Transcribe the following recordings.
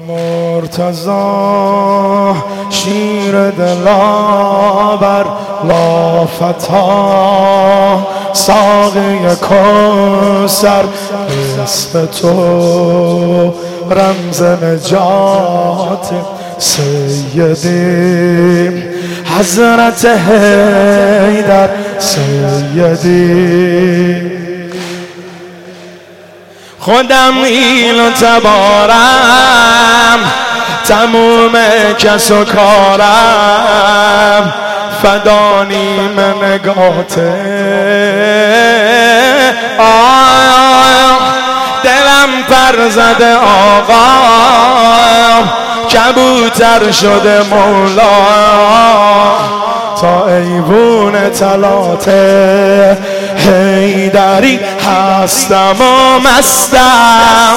مرتضی شیر دلاور لافتا ساقی کوثر اسم تو رمز نجات سیدی حضرت حیدر سیدی خودم ایل و تبارم تموم کس و کارم فدانی من نگاته دلم پر زده آقا کبوتر شده مولا تا ایوون تلاته حیدری هستم و مستم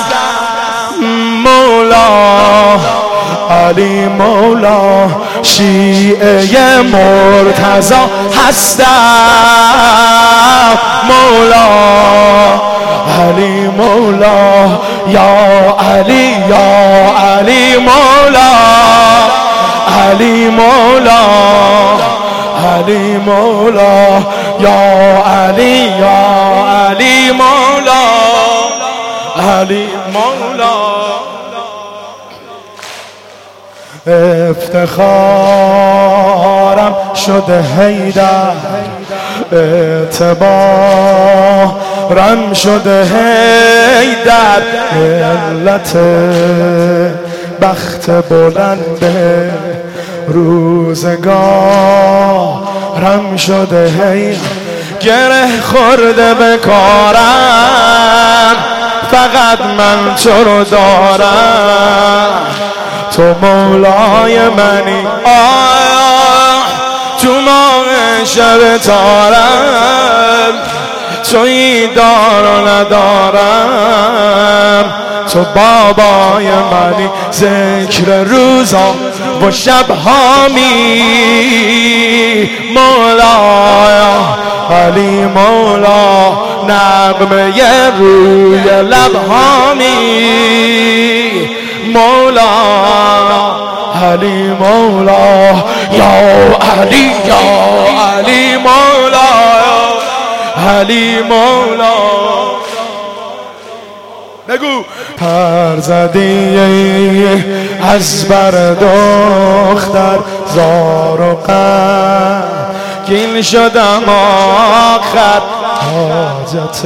مولا علی مولا شیعه مرتضی هستم مولا علی مولا یا علی مولا علی مولا علی مولا یا علی مولا علی مولا افتخارم شده حیدر اعتبارم شده حیدر علت بخت بلند روزگارم شده حیدر گره خورده به کارم فقط من تو رو دارم تو مولای منی تو ماه شب تارم توی دار و ندارم تو بابای منی ذکر روزا و شبهامی مولا علی مولا نغمه روی لبهامی مولا علی مولا یا علی مولا علی مولا بگو پر زدی از بر دختر زار و غمگین شدم آخر حاجت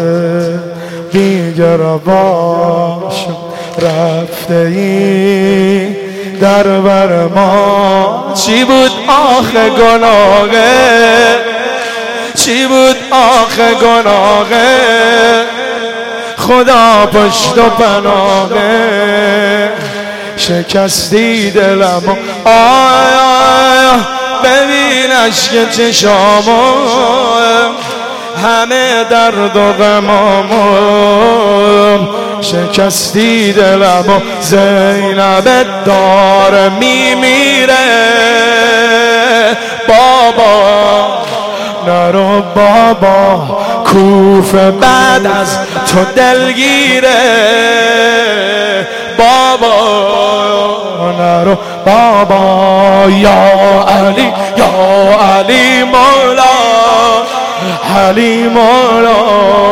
دیگر باش رفته ای در بر ما چی بود آخه گناهه چی بود آخه گناهه خدا پشت و پناهه شکستی دلمو آیا ببین اشک چشامو همه درد و غمامو شکستی دلمو زینب داره میمیره بابا نرو بابا کوفه بعد از تو دلگیره بابا نرو بابا یا علی مولا علی مولا